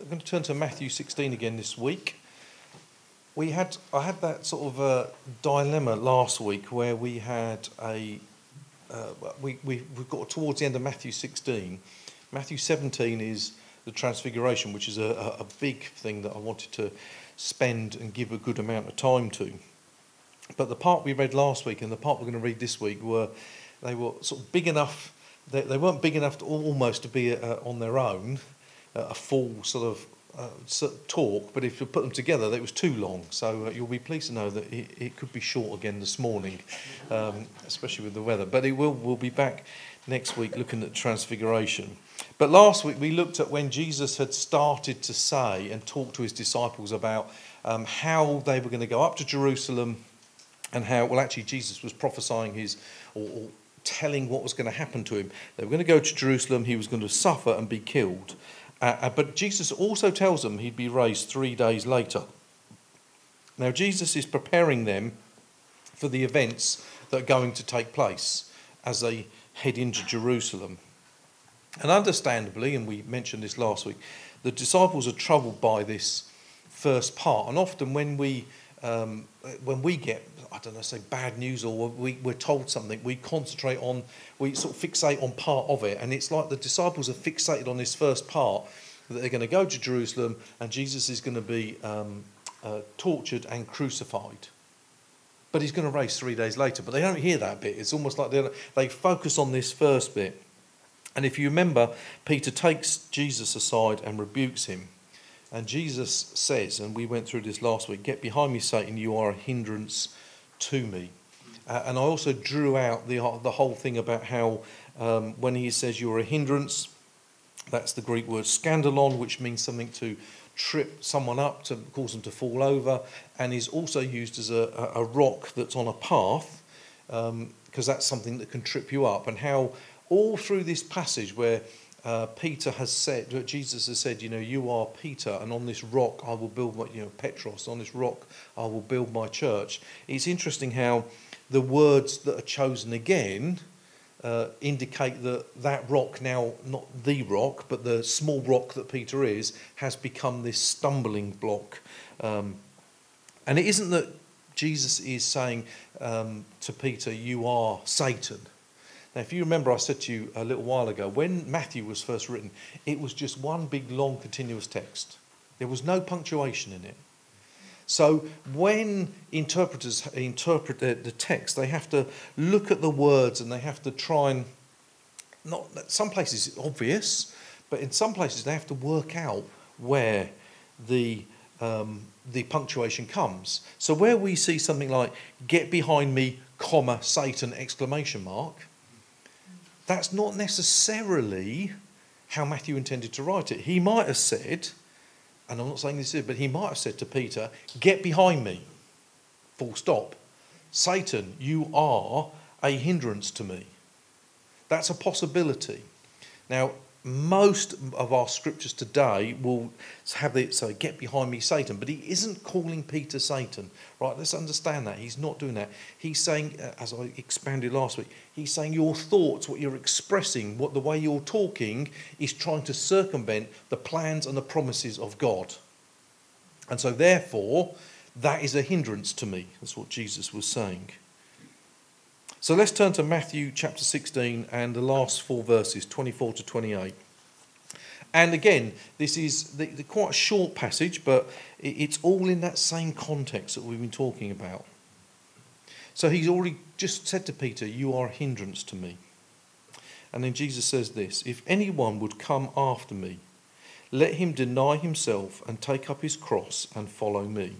I'm going to turn to Matthew 16 again this week. I had that sort of dilemma last week where we had we've got towards the end of Matthew 16. Matthew 17 is the Transfiguration, which is a big thing that I wanted to spend and give a good amount of time to. But the part we read last week and the part we're going to read this week were sort of big enough. They weren't big enough to almost to be on their own, a full sort of talk, but if you put them together, it was too long. So you'll be pleased to know that it could be short again this morning, especially with the weather. But we'll be back next week looking at Transfiguration. But last week we looked at when Jesus had started to say and talk to his disciples about how they were going to go up to Jerusalem and how, well, actually Jesus was prophesying or telling what was going to happen to him. They were going to go to Jerusalem, he was going to suffer and be killed. But Jesus also tells them he'd be raised 3 days later. Now, Jesus is preparing them for the events that are going to take place as they head into Jerusalem. And understandably, and we mentioned this last week, the disciples are troubled by this first part. And often when we get, say bad news, or we're told something, we sort of fixate on part of it. And it's like the disciples are fixated on this first part, that they're going to go to Jerusalem and Jesus is going to be tortured and crucified. But he's going to rise 3 days later. But they don't hear that bit. It's almost like they focus on this first bit. And if you remember, Peter takes Jesus aside and rebukes him. And Jesus says, and we went through this last week, "Get behind me, Satan, you are a hindrance to me." And I also drew out the whole thing about how when he says you're a hindrance, that's the Greek word scandalon, which means something to trip someone up, to cause them to fall over, and is also used as a rock that's on a path, because that's something that can trip you up. And how all through this passage where Peter has said, Jesus has said, you are Peter, and on this rock I will build my, Petros, on this rock I will build my church. It's interesting how the words that are chosen again indicate that rock now, not the rock, but the small rock that Peter is, has become this stumbling block. And it isn't that Jesus is saying to Peter, you are Satan. Now, if you remember, I said to you a little while ago, when Matthew was first written, it was just one big, long, continuous text. There was no punctuation in it. So when interpreters interpret the text, they have to look at the words and they have to try and, some places it's obvious, but in some places they have to work out where the punctuation comes. So where we see something like, "Get behind me, comma, Satan, exclamation mark," that's not necessarily how Matthew intended to write it. He might have said, and I'm not saying this is, but he might have said to Peter, "Get behind me, full stop. Satan, you are a hindrance to me." That's a possibility. Now, most of our scriptures today will have it say, "Get behind me, Satan," but he isn't calling Peter Satan. Right, let's understand that. He's not doing that. He's saying, as I expanded last week, he's saying your thoughts, what you're expressing, the way you're talking is trying to circumvent the plans and the promises of God. And so therefore, that is a hindrance to me. That's what Jesus was saying. So let's turn to Matthew chapter 16 and the last 4 verses, 24 to 28. And again, this is quite a short passage, but it's all in that same context that we've been talking about. So he's already just said to Peter, "You are a hindrance to me." And then Jesus says this, "If anyone would come after me, let him deny himself and take up his cross and follow me.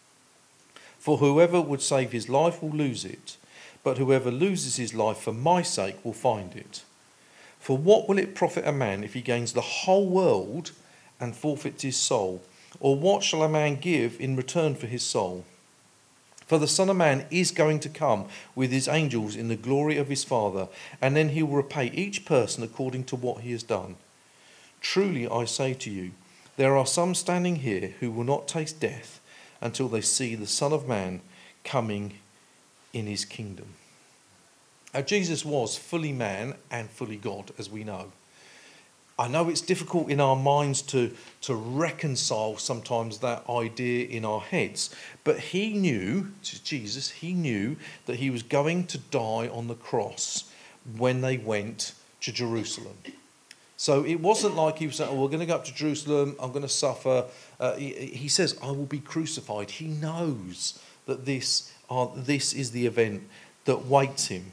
For whoever would save his life will lose it, but whoever loses his life for my sake will find it. For what will it profit a man if he gains the whole world and forfeits his soul? Or what shall a man give in return for his soul? For the Son of Man is going to come with his angels in the glory of his Father, and then he will repay each person according to what he has done. Truly I say to you, there are some standing here who will not taste death until they see the Son of Man coming in his kingdom." Now, Jesus was fully man and fully God, as we know. I know it's difficult in our minds to reconcile sometimes that idea in our heads, but he knew, Jesus, he knew that he was going to die on the cross when they went to Jerusalem. So it wasn't like he was saying, oh, we're going to go up to Jerusalem, I'm going to suffer. He says, I will be crucified. He knows that this is the event that waits him.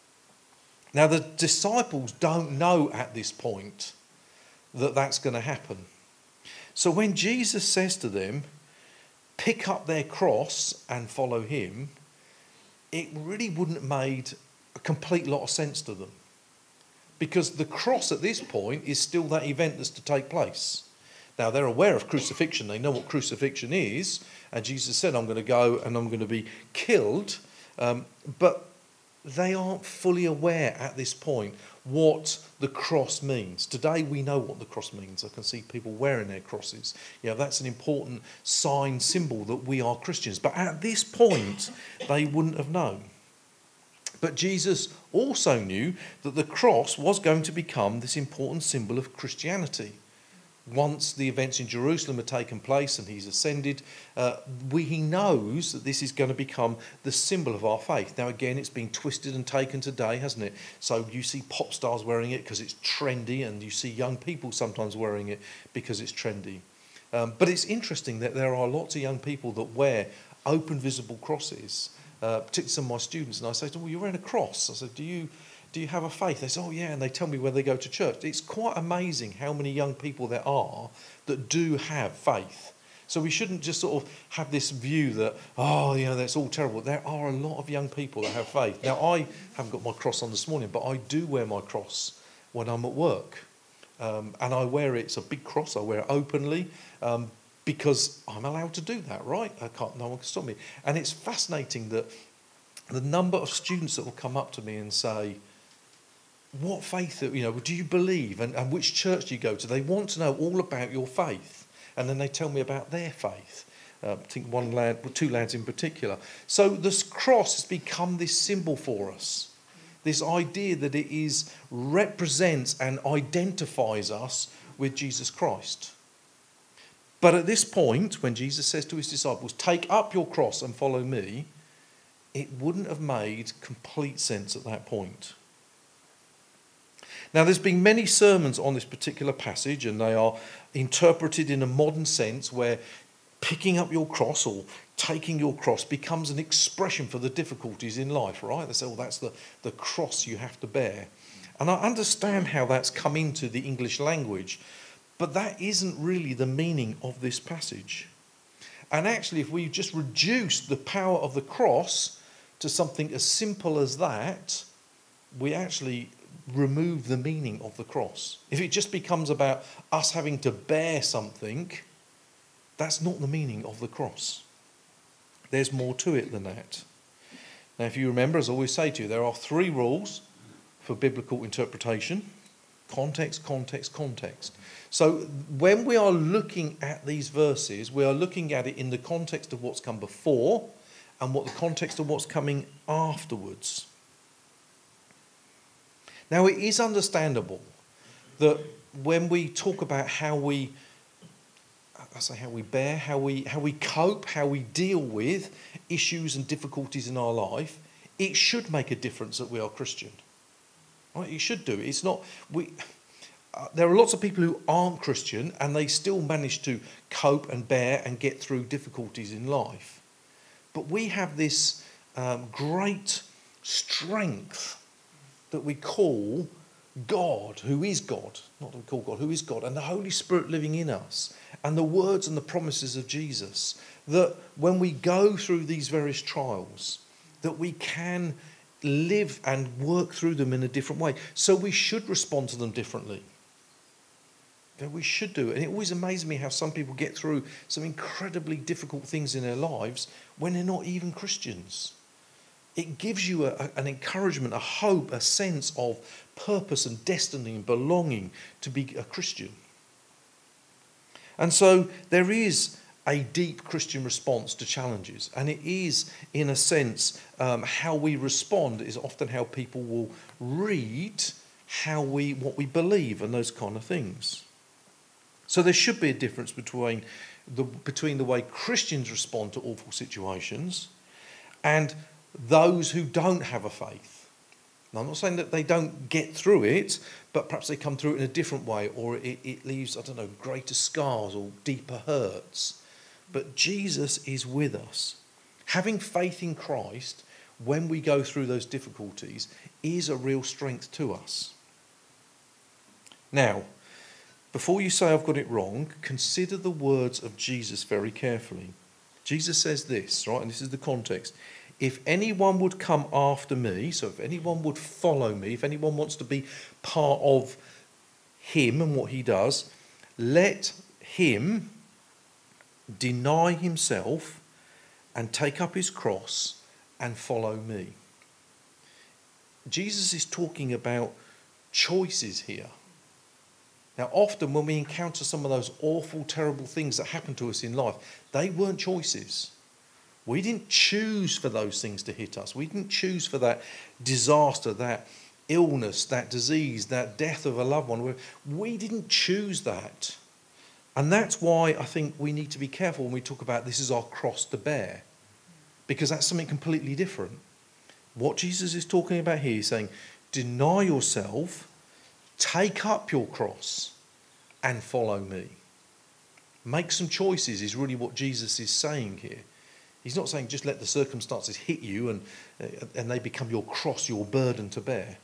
Now, the disciples don't know at this point that that's going to happen. So when Jesus says to them, pick up their cross and follow him, it really wouldn't have made a complete lot of sense to them. Because the cross at this point is still that event that's to take place. Now, they're aware of crucifixion. They know what crucifixion is. And Jesus said, I'm going to go and I'm going to be killed. But they aren't fully aware at this point what the cross means. Today we know what the cross means. I can see people wearing their crosses. That's an important sign, symbol that we are Christians. But at this point, they wouldn't have known. But Jesus also knew that the cross was going to become this important symbol of Christianity. Once the events in Jerusalem had taken place and he's ascended, he knows that this is going to become the symbol of our faith. Now, again, it's been twisted and taken today, hasn't it? So you see pop stars wearing it because it's trendy, and you see young people sometimes wearing it because it's trendy. But it's interesting that there are lots of young people that wear open, visible crosses, particularly some of my students. And I say to them, well, you're wearing a cross. I said, do you have a faith? They say, oh yeah, and they tell me where they go to church. It's quite amazing how many young people there are that do have faith. So we shouldn't just sort of have this view that, that's all terrible. There are a lot of young people that have faith. Now, I haven't got my cross on this morning, but I do wear my cross when I'm at work. And I wear it, it's a big cross, I wear it openly, because I'm allowed to do that, right? No one can stop me. And it's fascinating that the number of students that will come up to me and say, what faith, do you believe, and which church do you go to? They want to know all about your faith, and then they tell me about their faith. I think two lads in particular. So this cross has become this symbol for us, this idea that it represents and identifies us with Jesus Christ. But at this point, when Jesus says to his disciples, take up your cross and follow me, it wouldn't have made complete sense at that point. Now, there's been many sermons on this particular passage, and they are interpreted in a modern sense where picking up your cross or taking your cross becomes an expression for the difficulties in life, right? They say, oh, that's the cross you have to bear. And I understand how that's come into the English language, but that isn't really the meaning of this passage. And actually, if we just reduce the power of the cross to something as simple as that, we actually remove the meaning of the cross. If it just becomes about us having to bear something, that's not the meaning of the cross. There's more to it than that. Now, if you remember, as I always say to you, there are 3 rules for biblical interpretation: context, context, context. So when we are looking at these verses, we are looking at it in the context of what's come before and what the context of what's coming afterwards. Now, it is understandable that when we talk about how we bear, how we cope, how we deal with issues and difficulties in our life, it should make a difference that we are Christian. Right? It should do. It's not there are lots of people who aren't Christian and they still manage to cope and bear and get through difficulties in life. But we have this great strength that we call God, who is God, not that we call God, who is God, and the Holy Spirit living in us, and the words and the promises of Jesus, that when we go through these various trials, that we can live and work through them in a different way. So we should respond to them differently. We should do it. And it always amazes me how some people get through some incredibly difficult things in their lives when they're not even Christians. It gives you an encouragement, a hope, a sense of purpose and destiny and belonging to be a Christian. And so there is a deep Christian response to challenges. And it is, in a sense, how we respond is often how people will read what we believe and those kind of things. So there should be a difference between the way Christians respond to awful situations and those who don't have a faith. Now, I'm not saying that they don't get through it, but perhaps they come through it in a different way, or it leaves, greater scars or deeper hurts. But Jesus is with us. Having faith in Christ when we go through those difficulties is a real strength to us. Now, before you say I've got it wrong, consider the words of Jesus very carefully. Jesus says this, right, and this is the context. If anyone would come after me, so if anyone would follow me, if anyone wants to be part of him and what he does, let him deny himself and take up his cross and follow me. Jesus is talking about choices here. Now, often when we encounter some of those awful, terrible things that happen to us in life, they weren't choices. We didn't choose for those things to hit us. We didn't choose for that disaster, that illness, that disease, that death of a loved one. We didn't choose that. And that's why I think we need to be careful when we talk about this is our cross to bear, because that's something completely different. What Jesus is talking about here is saying, deny yourself, take up your cross and follow me. Make some choices is really what Jesus is saying here. He's not saying just let the circumstances hit you and they become your cross, your burden to bear.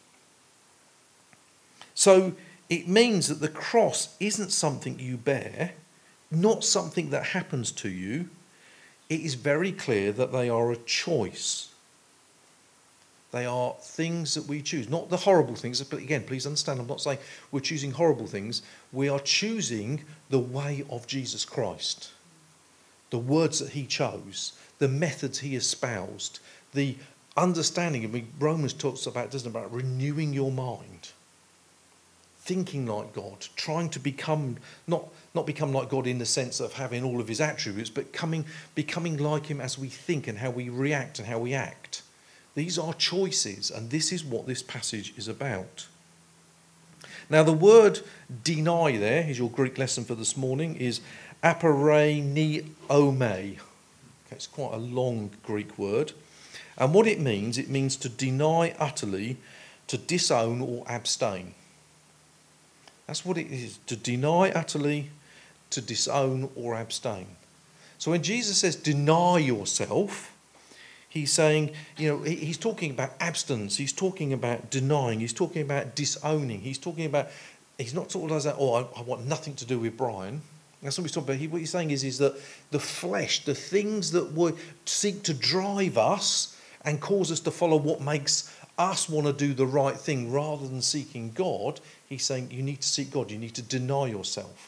So it means that the cross isn't something you bear, not something that happens to you. It is very clear that they are a choice. They are things that we choose, not the horrible things. But again, please understand, I'm not saying we're choosing horrible things. We are choosing the way of Jesus Christ. The words that he chose, the methods he espoused, the understanding. I mean, Romans talks about, doesn't it, about renewing your mind, thinking like God, trying to become, not become like God in the sense of having all of his attributes, but becoming like him as we think and how we react and how we act. These are choices, and this is what this passage is about. Now, the word deny there, here's your Greek lesson for this morning, is apareniome. Okay, it's quite a long Greek word. And what it means to deny utterly, to disown or abstain. That's what it is, to deny utterly, to disown or abstain. So when Jesus says deny yourself, he's saying, he's talking about abstinence, he's talking about denying, he's talking about disowning, he's not talking about that, I want nothing to do with Brian. That's what he's talking about. What he's saying is that the flesh, the things that would seek to drive us and cause us to follow what makes us want to do the right thing rather than seeking God, he's saying you need to seek God, you need to deny yourself.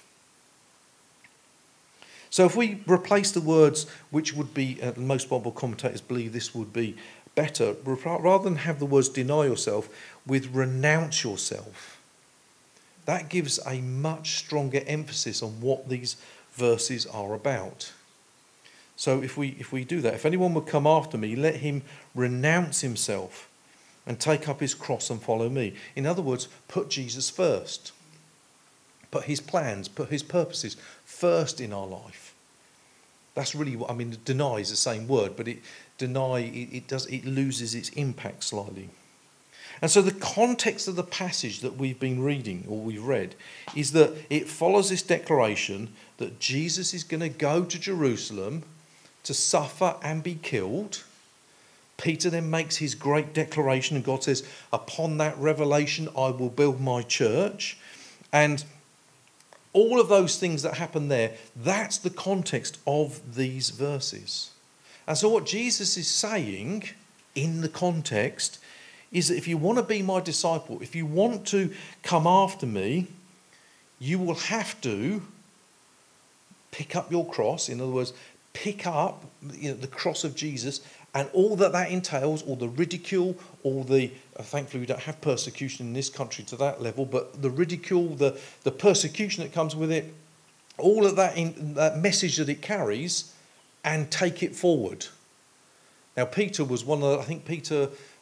So if we replace the words, which would be, most Bible commentators believe this would be better, rather than have the words deny yourself, with renounce yourself. That gives a much stronger emphasis on what these verses are about. So if we do that, if anyone would come after me, let him renounce himself and take up his cross and follow me. In other words, put Jesus first. Put his plans, put his purposes first in our life. That's really what, deny is the same word, but it loses its impact slightly. And so the context of the passage that we've been reading, or we've read, is that it follows this declaration that Jesus is going to go to Jerusalem to suffer and be killed. Peter then makes his great declaration, and God says, upon that revelation I will build my church. And all of those things that happen there, that's the context of these verses. And so what Jesus is saying in the context is that if you want to be my disciple, if you want to come after me, you will have to pick up your cross. In other words, pick up the cross of Jesus and all that entails, all the ridicule, all the, thankfully we don't have persecution in this country to that level, but the ridicule, the persecution that comes with it, all of that, that message that it carries, and take it forward. Now Peter was one of, I think Peter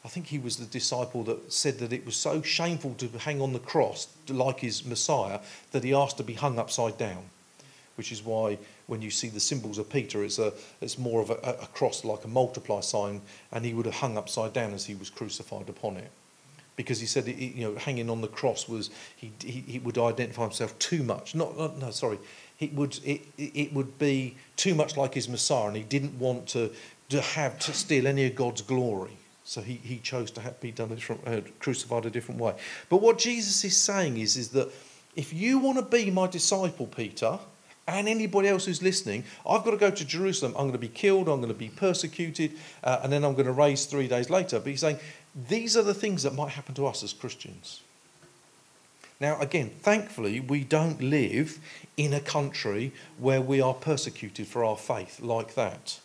I think he was the disciple that said that it was so shameful to hang on the cross like his Messiah that he asked to be hung upside down, which is why when you see the symbols of Peter, it's more of a cross like a multiply sign, and he would have hung upside down as he was crucified upon it. Because he said, hanging on the cross was, he would identify himself too much. It would be too much like his Messiah, and he didn't want to steal any of God's glory. So he chose to be done crucified a different way. But what Jesus is saying is that if you want to be my disciple, Peter, and anybody else who's listening, I've got to go to Jerusalem. I'm going to be killed. I'm going to be persecuted, and then I'm going to rise 3 days later. But he's saying these are the things that might happen to us as Christians. Now, again, thankfully, we don't live in a country where we are persecuted for our faith like that.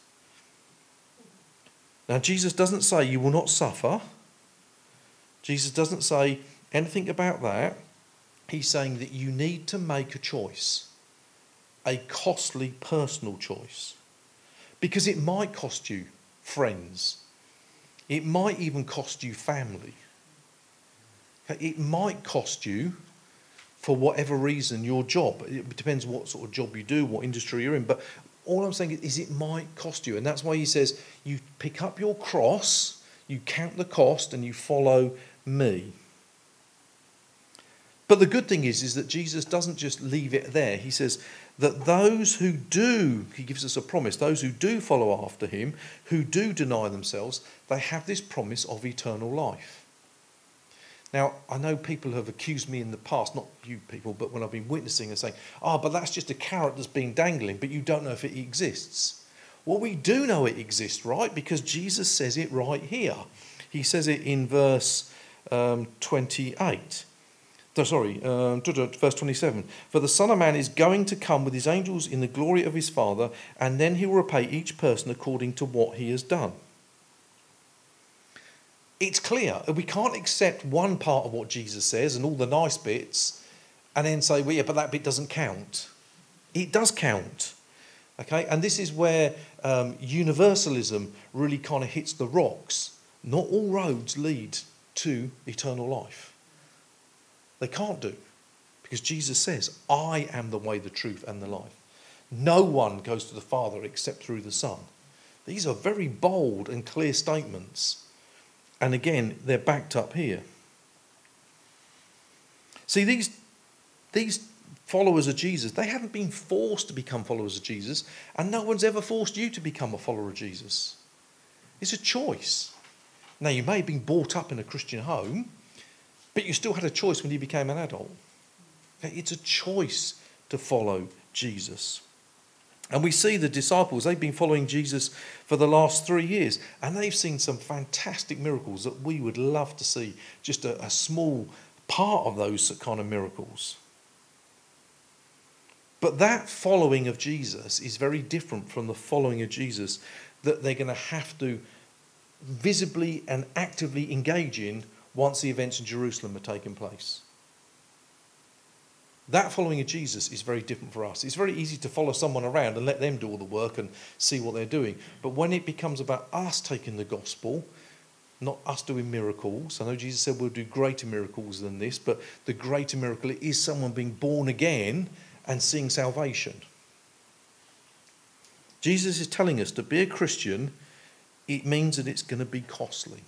Now, Jesus doesn't say you will not suffer. Jesus doesn't say anything about that. He's saying that you need to make a choice, a costly personal choice, because it might cost you friends. It might even cost you family. It might cost you, for whatever reason, your job. It depends what sort of job you do, what industry you're in. But all I'm saying is it might cost you. And that's why he says you pick up your cross, you count the cost, and you follow me. But the good thing is that Jesus doesn't just leave it there. He says that those who do, he gives us a promise, those who do follow after him, who do deny themselves, they have this promise of eternal life. Now, I know people have accused me in the past, not you people, but when I've been witnessing and saying, but that's just a carrot that's been dangling, but you don't know if it exists. Well, we do know it exists, right? Because Jesus says it right here. He says it in verse 28. Verse 27. For the Son of Man is going to come with his angels in the glory of his Father, and then he will repay each person according to what he has done. It's clear. We can't accept one part of what Jesus says and all the nice bits and then say, well, yeah, but that bit doesn't count. It does count. Okay? And this is where universalism really kind of hits the rocks. Not all roads lead to eternal life. They can't do. Because Jesus says, I am the way, the truth, and the life. No one goes to the Father except through the Son. These are very bold and clear statements. And again, they're backed up here. See, these followers of Jesus, they haven't been forced to become followers of Jesus, and no one's ever forced you to become a follower of Jesus. It's a choice. Now, you may have been brought up in a Christian home, but you still had a choice when you became an adult. It's a choice to follow Jesus. And we see the disciples, they've been following Jesus for the last 3 years, and they've seen some fantastic miracles that we would love to see, just a small part of those kind of miracles. But that following of Jesus is very different from the following of Jesus that they're going to have to visibly and actively engage in once the events in Jerusalem are taking place. That following of Jesus is very different for us. It's very easy to follow someone around and let them do all the work and see what they're doing. But when it becomes about us taking the gospel, not us doing miracles. I know Jesus said we'll do greater miracles than this, but the greater miracle is someone being born again and seeing salvation. Jesus is telling us to be a Christian, it means that it's going to be costly.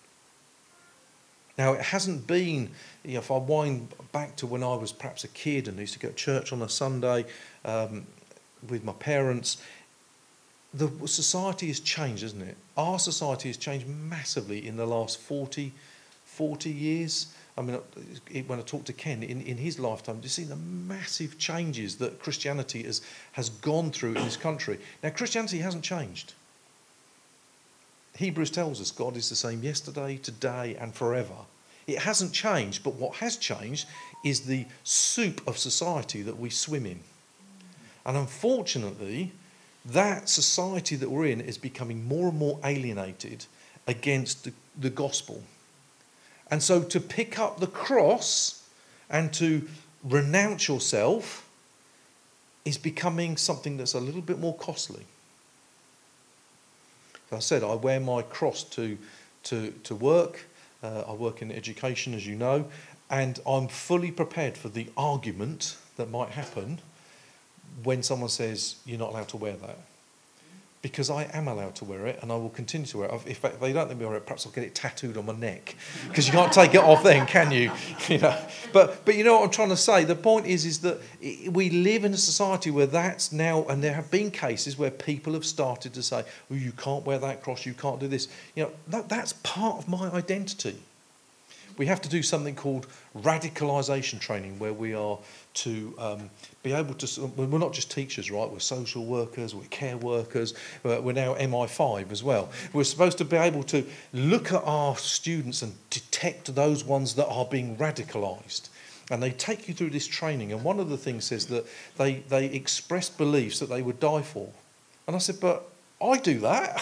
Now, it hasn't been, if I wind back to when I was perhaps a kid and used to go to church on a Sunday with my parents, the society has changed, hasn't it? Our society has changed massively in the last 40 years. I mean, when I talked to Ken, in his lifetime, do you see the massive changes that Christianity has gone through in this country? Now, Christianity hasn't changed. Hebrews tells us God is the same yesterday, today, and forever. It hasn't changed, but what has changed is the soup of society that we swim in. And unfortunately, that society that we're in is becoming more and more alienated against the gospel. And so to pick up the cross and to renounce yourself is becoming something that's a little bit more costly. As I said, I wear my cross to to work. I work in education, as you know, and I'm fully prepared for the argument that might happen when someone says, you're not allowed to wear that. Because I am allowed to wear it, and I will continue to wear it. In fact, if they don't let me wear it, perhaps I'll get it tattooed on my neck, because you can't take it off then, can you? You know. But you know what I'm trying to say? The point is that we live in a society where that's now, and there have been cases where people have started to say, well, you can't wear that cross, you can't do this. You know, that's part of my identity. We have to do something called radicalisation training, where we are to be able to... We're not just teachers, right? We're social workers, we're care workers, we're now MI5 as well. We're supposed to be able to look at our students and detect those ones that are being radicalised. And they take you through this training. And one of the things is that they express beliefs that they would die for. And I said, but I do that.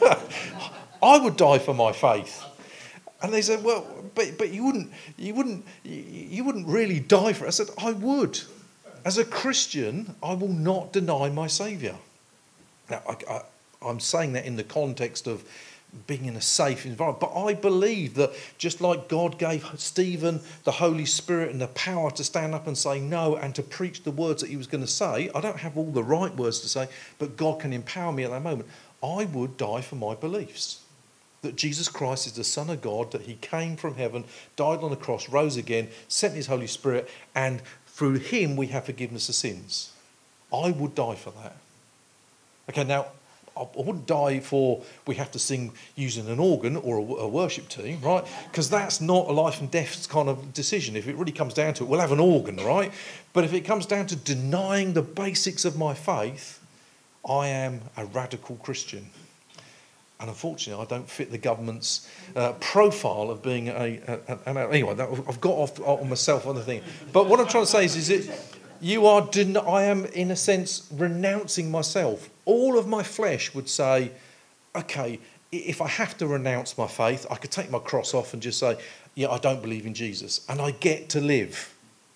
I would die for my faith. And they said, well, but you wouldn't really die for it. I said, I would. As a Christian, I will not deny my Saviour. Now, I'm saying that in the context of being in a safe environment. But I believe that just like God gave Stephen the Holy Spirit and the power to stand up and say no and to preach the words that he was going to say, I don't have all the right words to say, but God can empower me at that moment. I would die for my beliefs. That Jesus Christ is the Son of God, that he came from heaven, died on the cross, rose again, sent his Holy Spirit, and through him we have forgiveness of sins. I would die for that. Okay, now, I wouldn't die for we have to sing using an organ or a worship team, right? Because that's not a life and death kind of decision. If it really comes down to it, we'll have an organ, right? But if it comes down to denying the basics of my faith, I am a radical Christian. And unfortunately, I don't fit the government's profile of being anyway, I've got off on myself on the thing. But what I'm trying to say is that I am, in a sense, renouncing myself. All of my flesh would say, okay, if I have to renounce my faith, I could take my cross off and just say, yeah, I don't believe in Jesus. And I get to live.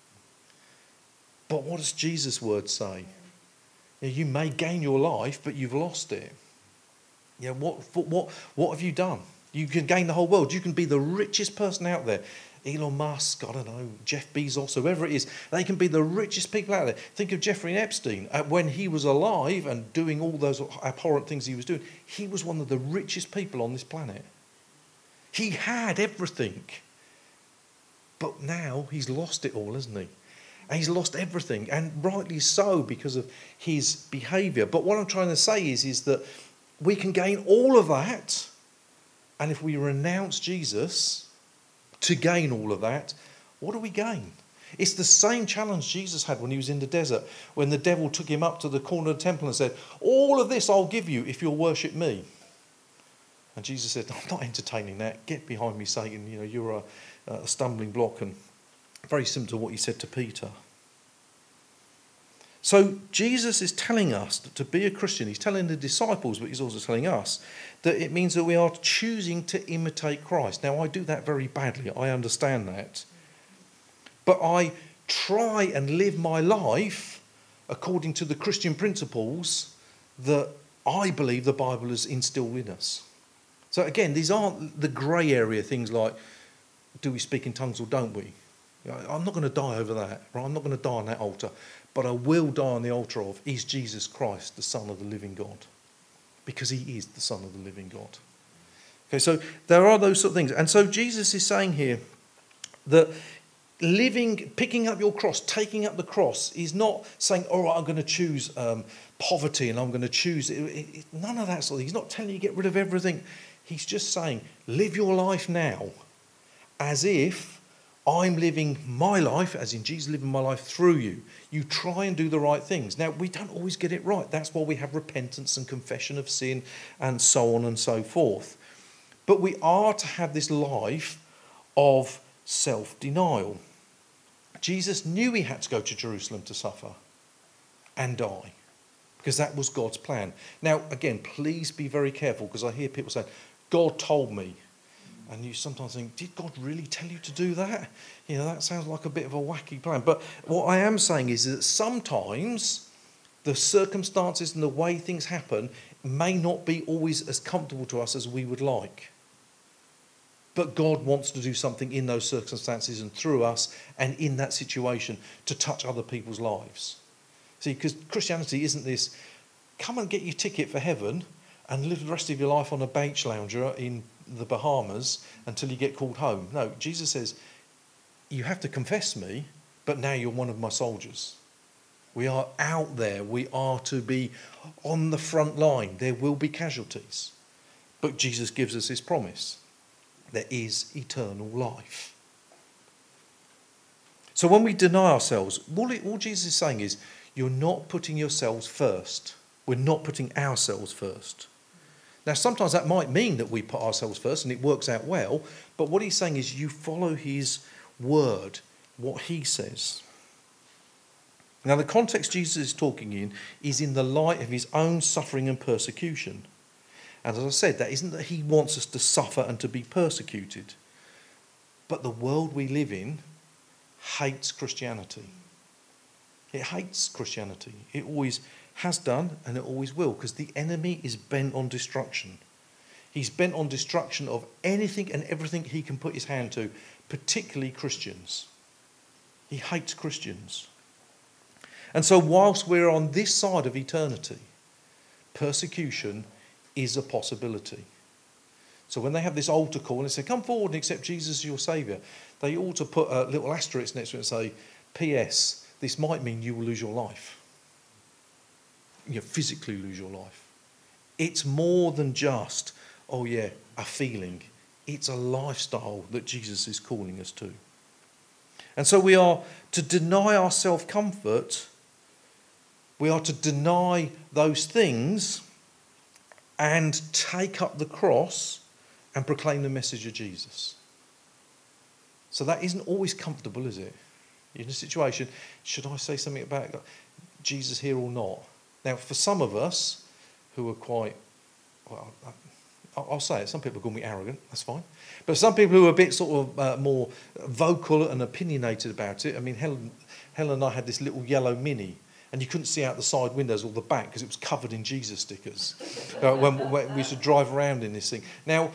But what does Jesus' word say? You may gain your life, but you've lost it. Yeah, what have you done? You can gain the whole world. You can be the richest person out there. Elon Musk, I don't know, Jeff Bezos, whoever it is. They can be the richest people out there. Think of Jeffrey Epstein. When he was alive and doing all those abhorrent things he was doing, he was one of the richest people on this planet. He had everything. But now he's lost it all, hasn't he? And he's lost everything, and rightly so because of his behaviour. But what I'm trying to say is that we can gain all of that, and if we renounce Jesus to gain all of that, what do we gain? It's the same challenge Jesus had when he was in the desert, when the devil took him up to the corner of the temple and said, all of this I'll give you if you'll worship me. And Jesus said, I'm not entertaining that. Get behind me, Satan. You know, you're a stumbling block. And very similar to what he said to Peter. So Jesus is telling us that to be a Christian, he's telling the disciples, but he's also telling us that it means that we are choosing to imitate Christ. Now, I do that very badly. I understand that. But I try and live my life according to the Christian principles that I believe the Bible has instilled in us. So again, these aren't the grey area things like, do we speak in tongues or don't we? I'm not going to die over that, right? I'm not going to die on that altar. But I will die on the altar of, is Jesus Christ the Son of the living God? Because he is the Son of the living God. Okay, so there are those sort of things. And so Jesus is saying here that picking up your cross, taking up the cross, is not saying, all right, I'm going to choose poverty and I'm going to choose... none of that sort of thing. He's not telling you to get rid of everything. He's just saying, live your life now as if I'm living my life, as in Jesus living my life through you. You try and do the right things. Now, we don't always get it right. That's why we have repentance and confession of sin and so on and so forth. But we are to have this life of self-denial. Jesus knew he had to go to Jerusalem to suffer and die, because that was God's plan. Now, again, please be very careful, because I hear people say, God told me. And you sometimes think, did God really tell you to do that? You know, that sounds like a bit of a wacky plan. But what I am saying is that sometimes the circumstances and the way things happen may not be always as comfortable to us as we would like. But God wants to do something in those circumstances and through us and in that situation to touch other people's lives. See, because Christianity isn't this, come and get your ticket for heaven and live the rest of your life on a beach lounger in the Bahamas until you get called home. No, Jesus says, you have to confess me, but now you're one of my soldiers. We are out there. We are to be on the front line. There will be casualties. But Jesus gives us his promise. There is eternal life. So when we deny ourselves, all Jesus is saying is, you're not putting yourselves first. We're not putting ourselves first. Now, sometimes that might mean that we put ourselves first and it works out well, but what he's saying is you follow his word, what he says. Now, the context Jesus is talking in is in the light of his own suffering and persecution. And as I said, that isn't that he wants us to suffer and to be persecuted. But the world we live in hates Christianity. It hates Christianity. It always has done and it always will, because the enemy is bent on destruction. He's bent on destruction of anything and everything he can put his hand to, particularly Christians. He hates Christians. And so whilst we're on this side of eternity, persecution is a possibility. So when they have this altar call and they say, come forward and accept Jesus as your saviour, they ought to put a little asterisk next to it and say, P.S., this might mean you will lose your life. You physically lose your life. It's more than just, a feeling. It's a lifestyle that Jesus is calling us to. And so we are to deny our self-comfort. We are to deny those things and take up the cross and proclaim the message of Jesus. So that isn't always comfortable, is it? You're in a situation, should I say something about Jesus here or not? Now, for some of us who are quite, I'll say it, some people call me arrogant, that's fine. But some people who are a bit sort of more vocal and opinionated about it. I mean, Helen and I had this little yellow Mini, and you couldn't see out the side windows or the back because it was covered in Jesus stickers when we used to drive around in this thing. Now,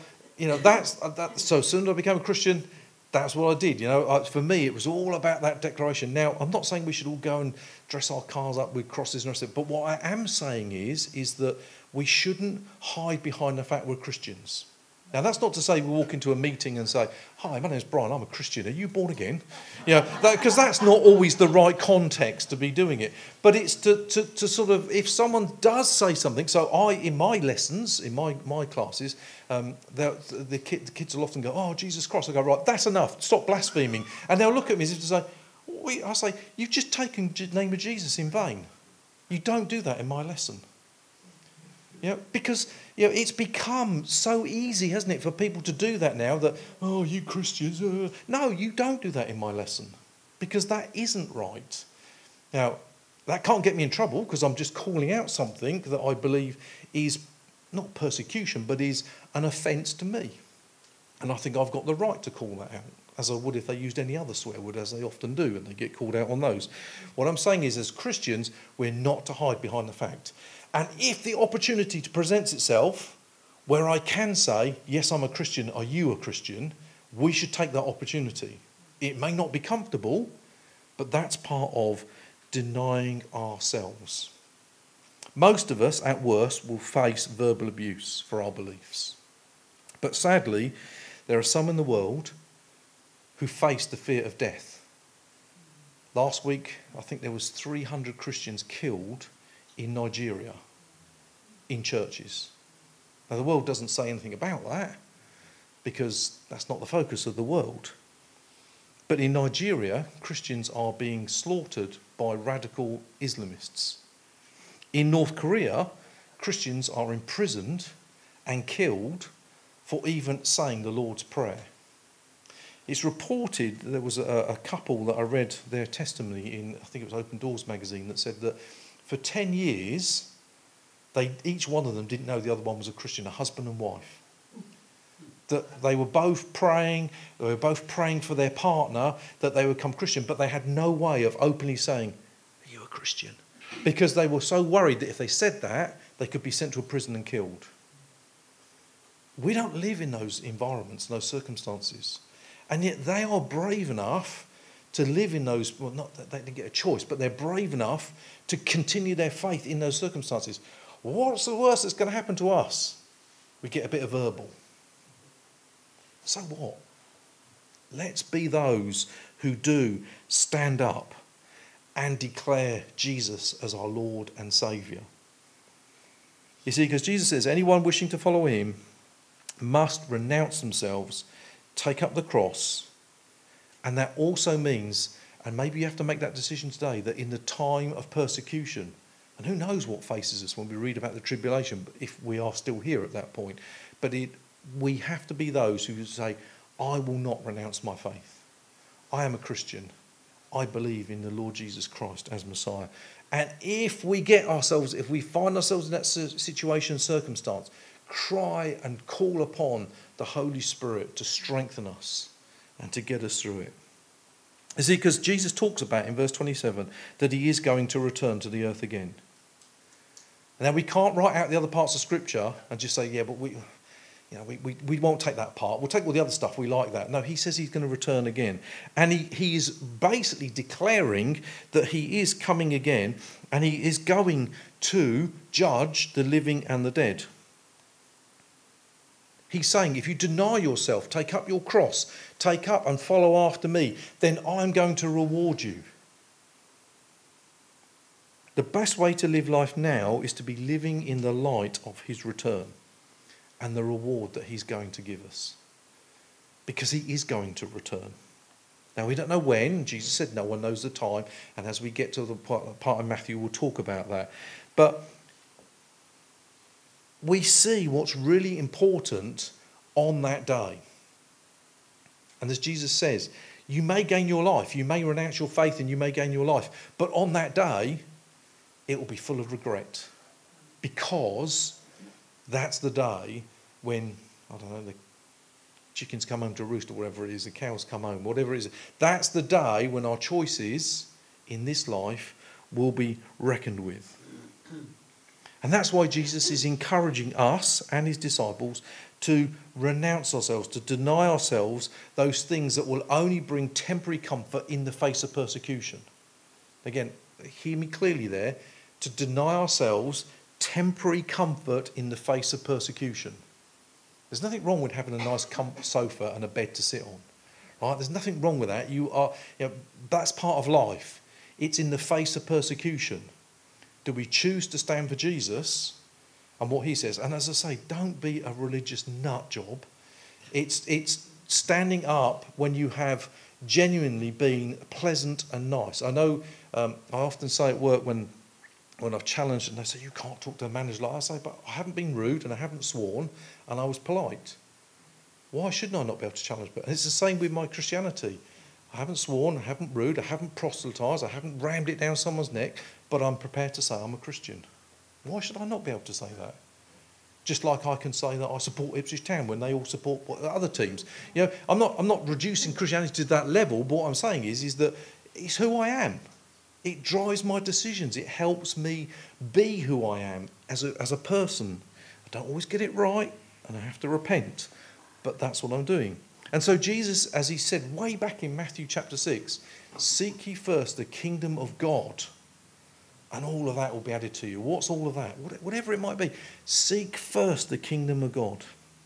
so as soon as I became a Christian, that's what I did. For me, it was all about that declaration. Now, I'm not saying we should all go and dress our cars up with crosses and the rest of it, but what I am saying is that we shouldn't hide behind the fact we're Christians. Now, that's not to say we walk into a meeting and say, hi, my name's Brian, I'm a Christian, are you born again? Because that's not always the right context to be doing it. But it's to sort of, if someone does say something, so in my lessons, in my classes, the kids will often go, oh, Jesus Christ. I go, right, that's enough, stop blaspheming. And they'll look at me as if to say, I say, you've just taken the name of Jesus in vain. You don't do that in my lesson. Because it's become so easy, hasn't it, for people to do that now that, oh, you Christians. No, you don't do that in my lesson because that isn't right. Now, that can't get me in trouble because I'm just calling out something that I believe is not persecution, but is an offence to me. And I think I've got the right to call that out, as I would if they used any other swear word, as they often do, and they get called out on those. What I'm saying is, as Christians, we're not to hide behind the fact. And if the opportunity presents itself where I can say, yes, I'm a Christian, are you a Christian? We should take that opportunity. It may not be comfortable, but that's part of denying ourselves. Most of us, at worst, will face verbal abuse for our beliefs. But sadly, there are some in the world who face the fear of death. Last week, I think there was 300 Christians killed in Nigeria, in churches. Now, the world doesn't say anything about that because that's not the focus of the world. But in Nigeria, Christians are being slaughtered by radical Islamists. In North Korea, Christians are imprisoned and killed for even saying the Lord's Prayer. It's reported that there was a couple that I read their testimony in, I think it was Open Doors magazine, that said that for 10 years, each one of them didn't know the other one was a Christian, a husband and wife. That they were both praying for their partner that they would become Christian, but they had no way of openly saying, are you a Christian? Because they were so worried that if they said that, they could be sent to a prison and killed. We don't live in those environments, those circumstances. And yet they are brave enough to live in those, well, not that they didn't get a choice, but they're brave enough to continue their faith in those circumstances. What's the worst that's going to happen to us? We get a bit of verbal. So what? Let's be those who do stand up and declare Jesus as our Lord and Saviour. You see, because Jesus says, anyone wishing to follow him must renounce themselves, take up the cross, and that also means, and maybe you have to make that decision today, that in the time of persecution, and who knows what faces us when we read about the tribulation, if we are still here at that point, but we have to be those who say, I will not renounce my faith. I am a Christian. I believe in the Lord Jesus Christ as Messiah. And if we find ourselves in that situation, circumstance, cry and call upon the Holy Spirit to strengthen us and to get us through it. You see, because Jesus talks about in verse 27 that he is going to return to the earth again. Now, we can't write out the other parts of Scripture and just say, yeah, but we won't take that part. We'll take all the other stuff. We like that. No, he says he's going to return again. And he is basically declaring that he is coming again and he is going to judge the living and the dead. He's saying, if you deny yourself, take up your cross, take up and follow after me, then I'm going to reward you. The best way to live life now is to be living in the light of his return and the reward that he's going to give us. Because he is going to return. Now, we don't know when. Jesus said no one knows the time. And as we get to the part of Matthew, we'll talk about that. But we see what's really important on that day. And as Jesus says, you may gain your life, you may renounce your faith and you may gain your life, but on that day, it will be full of regret. Because that's the day when, I don't know, the chickens come home to roost or whatever it is, the cows come home, whatever it is. That's the day when our choices in this life will be reckoned with. And that's why Jesus is encouraging us and his disciples to renounce ourselves, to deny ourselves those things that will only bring temporary comfort in the face of persecution. Again, hear me clearly there, to deny ourselves temporary comfort in the face of persecution. There's nothing wrong with having a nice sofa and a bed to sit on. Right? There's nothing wrong with that. That's part of life. It's in the face of persecution. Do we choose to stand for Jesus and what he says? And as I say, don't be a religious nut job. It's standing up when you have genuinely been pleasant and nice. I know I often say at work when I've challenged and they say, you can't talk to a manager like that. I say, but I haven't been rude and I haven't sworn and I was polite. Why shouldn't I not be able to challenge? But it's the same with my Christianity. I haven't sworn, I haven't rude, I haven't proselytised, I haven't rammed it down someone's neck, but I'm prepared to say I'm a Christian. Why should I not be able to say that? Just like I can say that I support Ipswich Town when they all support other teams. I'm not reducing Christianity to that level, but what I'm saying is that it's who I am. It drives my decisions. It helps me be who I am as a person. I don't always get it right, and I have to repent, but that's what I'm doing. And so Jesus, as he said way back in Matthew chapter 6, seek ye first the kingdom of God, and all of that will be added to you. What's all of that? Whatever it might be. Seek first the kingdom of God.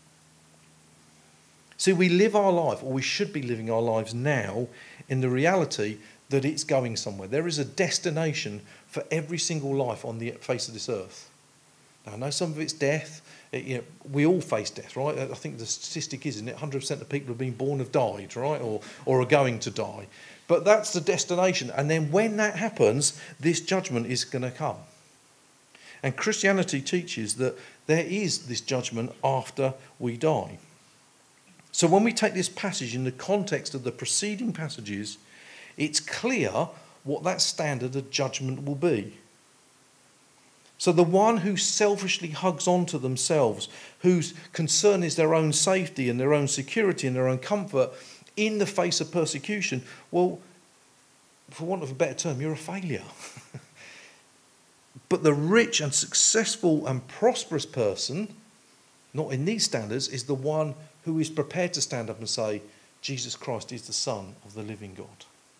See, we live our life, or we should be living our lives now, in the reality that it's going somewhere. There is a destination for every single life on the face of this earth. Now, I know some of it's death. We all face death, right? I think the statistic is, isn't it? 100% of people who have been born have died, right? Or are going to die. But that's the destination. And then when that happens, this judgment is going to come. And Christianity teaches that there is this judgment after we die. So when we take this passage in the context of the preceding passages, it's clear what that standard of judgment will be. So the one who selfishly hugs on to themselves, whose concern is their own safety and their own security and their own comfort in the face of persecution, well, for want of a better term, you're a failure. But the rich and successful and prosperous person, not in these standards, is the one who is prepared to stand up and say, Jesus Christ is the Son of the living God.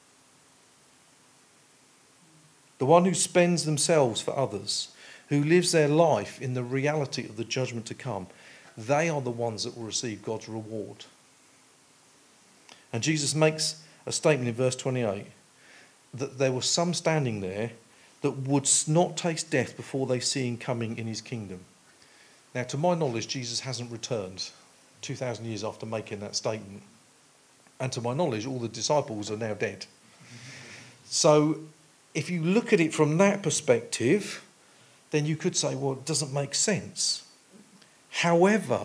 The one who spends themselves for others, who lives their life in the reality of the judgment to come, they are the ones that will receive God's reward. And Jesus makes a statement in verse 28 that there were some standing there that would not taste death before they see him coming in his kingdom. Now, to my knowledge, Jesus hasn't returned 2,000 years after making that statement. And to my knowledge, all the disciples are now dead. So if you look at it from that perspective, then you could say, well, it doesn't make sense. However,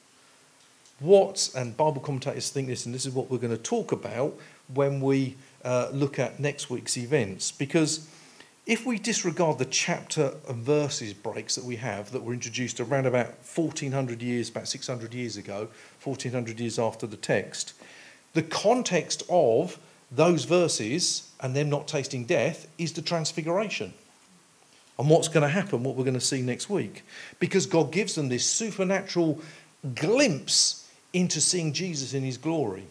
and Bible commentators think this, and this is what we're going to talk about when we look at next week's events, because if we disregard the chapter and verses breaks that we have, that were introduced around about 1400 years, about 600 years ago, 1400 years after the text, the context of those verses and them not tasting death is the transfiguration. And what's going to happen, what we're going to see next week. Because God gives them this supernatural glimpse into seeing Jesus in his glory.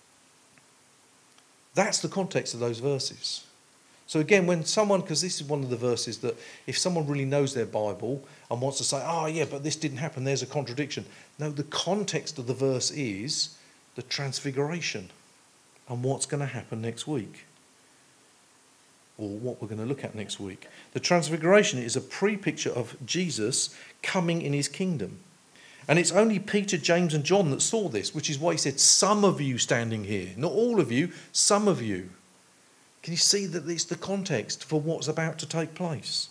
That's the context of those verses. So again, when someone, because this is one of the verses that if someone really knows their Bible and wants to say, oh yeah, but this didn't happen, there's a contradiction. No, the context of the verse is the transfiguration and what's going to happen next week. Or what we're going to look at next week. The transfiguration is a pre-picture of Jesus coming in his kingdom. And it's only Peter, James and John that saw this, which is why he said, some of you standing here. Not all of you, some of you. Can you see that it's the context for what's about to take place?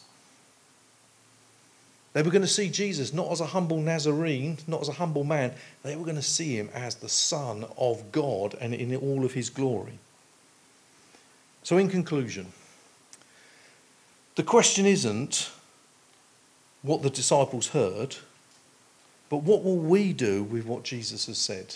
They were going to see Jesus not as a humble Nazarene, not as a humble man. They were going to see him as the Son of God and in all of his glory. So in conclusion, the question isn't what the disciples heard, but what will we do with what Jesus has said?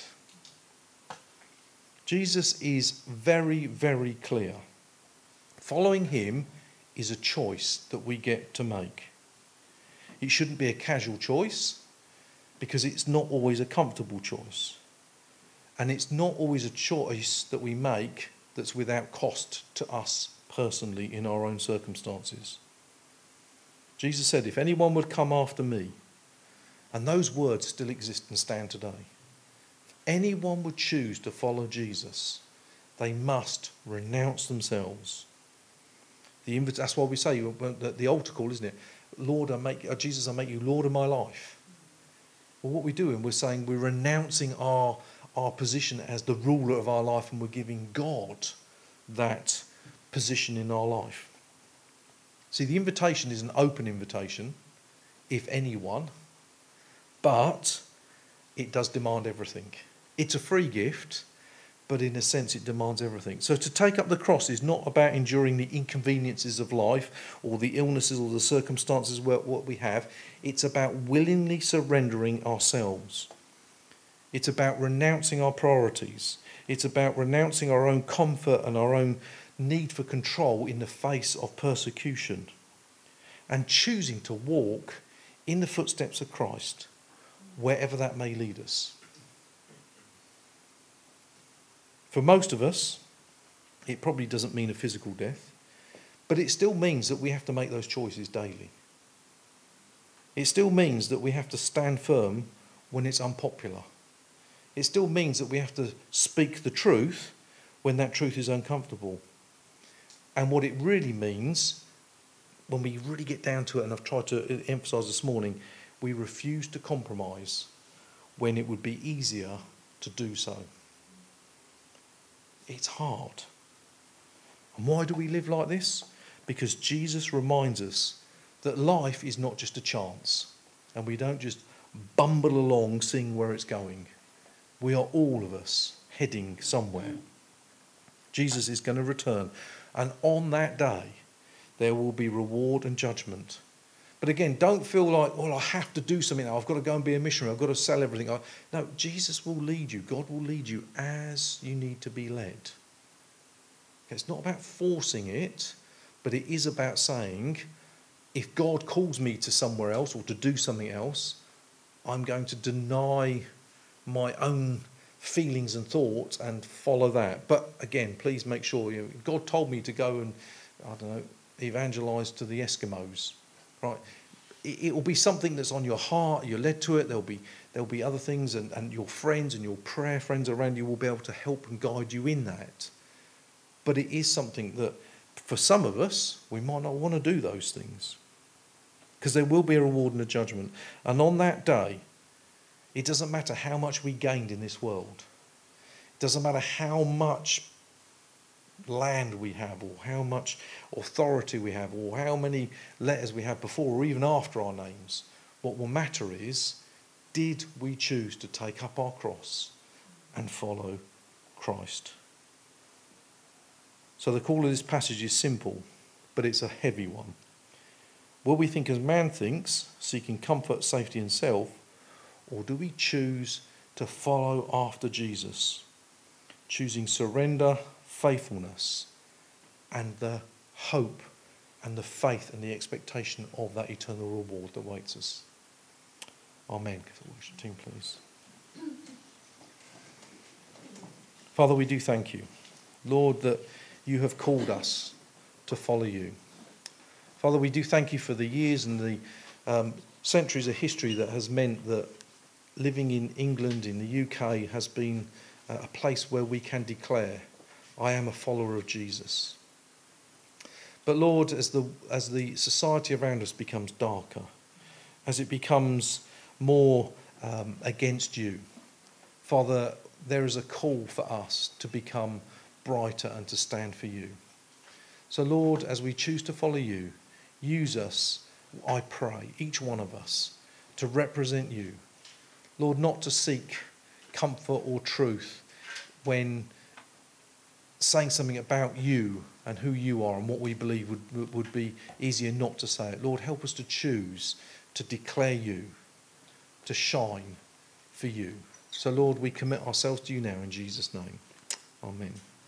Jesus is very, very clear. Following him is a choice that we get to make. It shouldn't be a casual choice because it's not always a comfortable choice. And it's not always a choice that we make that's without cost to us personally in our own circumstances. Jesus said, if anyone would come after me, and those words still exist and stand today, if anyone would choose to follow Jesus, they must renounce themselves. That's why we say the altar call, isn't it? Lord, Jesus, I make you Lord of my life. Well, what we're doing, we're saying we're renouncing our position as the ruler of our life, and we're giving God that position in our life. See, the invitation is an open invitation, if anyone, but it does demand everything. It's a free gift, but in a sense it demands everything. So to take up the cross is not about enduring the inconveniences of life or the illnesses or the circumstances what we have. It's about willingly surrendering ourselves. It's about renouncing our priorities. It's about renouncing our own comfort and our own need for control in the face of persecution, and choosing to walk in the footsteps of Christ wherever that may lead us. For most of us, it probably doesn't mean a physical death, but it still means that we have to make those choices daily. It still means that we have to stand firm when it's unpopular. It still means that we have to speak the truth when that truth is uncomfortable. And what it really means, when we really get down to it, and I've tried to emphasise this morning, we refuse to compromise when it would be easier to do so. It's hard. And why do we live like this? Because Jesus reminds us that life is not just a chance, and we don't just bumble along seeing where it's going. We are all of us heading somewhere. Jesus is going to return, and on that day there will be reward and judgment. But again, don't feel like, well, I have to do something now. I've got to go and be a missionary. I've got to sell everything. No, Jesus will lead you. God will lead you as you need to be led. It's not about forcing it, but it is about saying, if God calls me to somewhere else or to do something else, I'm going to deny my own feelings and thoughts and follow that. But again, please make sure, God told me to go and, I don't know, evangelise to the Eskimos, right? It will be something that's on your heart, you're led to it, there'll be other things, and your friends and your prayer friends around you will be able to help and guide you in that. But it is something that, for some of us, we might not want to do those things. Because there will be a reward and a judgment. And on that day, it doesn't matter how much we gained in this world. It doesn't matter how much land we have, or how much authority we have, or how many letters we have before or even after our names. What will matter is, did we choose to take up our cross and follow Christ? So the call of this passage is simple, but it's a heavy one. Will we think as man thinks, seeking comfort, safety and self, or do we choose to follow after Jesus, choosing surrender, faithfulness, and the hope and the faith and the expectation of that eternal reward that waits us? Amen. Give the worship team, please. Father, we do thank you, Lord, that you have called us to follow you. Father, we do thank you for the years and the centuries of history that has meant that living in England, in the UK, has been a place where we can declare, I am a follower of Jesus. But Lord, as the society around us becomes darker, as it becomes more against you, Father, there is a call for us to become brighter and to stand for you. So Lord, as we choose to follow you, use us, I pray, each one of us, to represent you. Lord, not to seek comfort or truth when saying something about you and who you are and what we believe would be easier not to say it. Lord, help us to choose to declare you, to shine for you. So Lord, we commit ourselves to you now in Jesus' name. Amen.